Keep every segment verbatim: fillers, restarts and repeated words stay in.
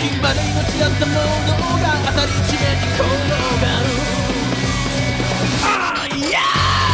まで命だったものが当たり地面に転がる。ああ、いや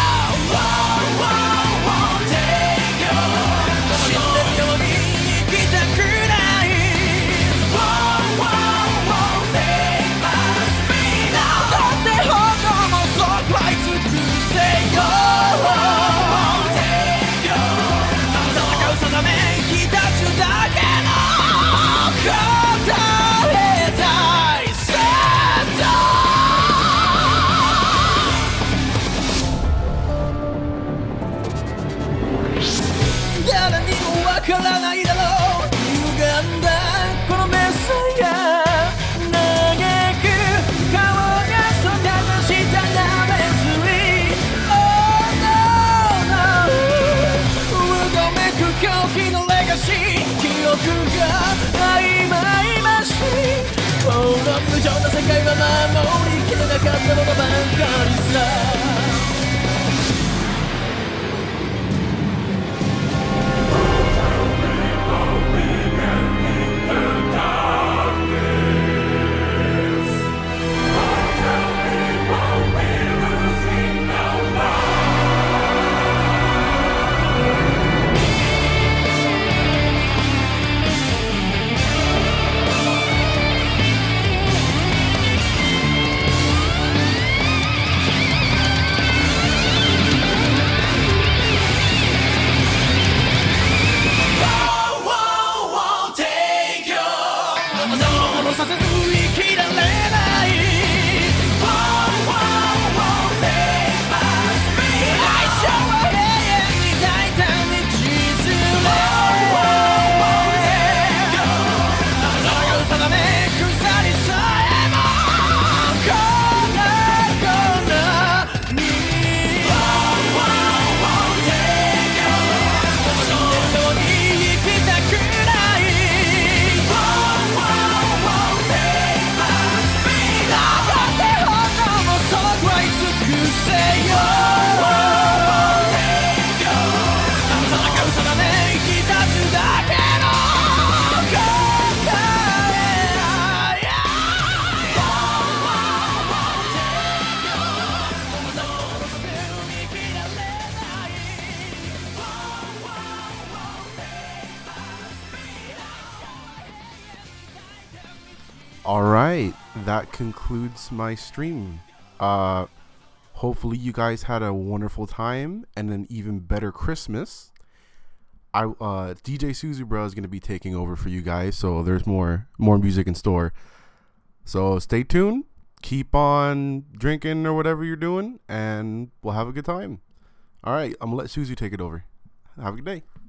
誰にもわからないだろう歪んだこのメッセージ嘆く顔がそたなしたなめずり Oh no no うごめく狂気のレガシー記憶が曖昧ましいこの無情な世界は守りきれなかったものばかりさ。させず言い切られない。 All right, that concludes my stream. Uh, hopefully you guys had a wonderful time and an even better Christmas. I uh, D J Suzubra is going to be taking over for you guys, so there's more more music in store. So stay tuned, keep on drinking or whatever you're doing, and we'll have a good time. All right, I'm gonna let Suzu take it over. Have a good day.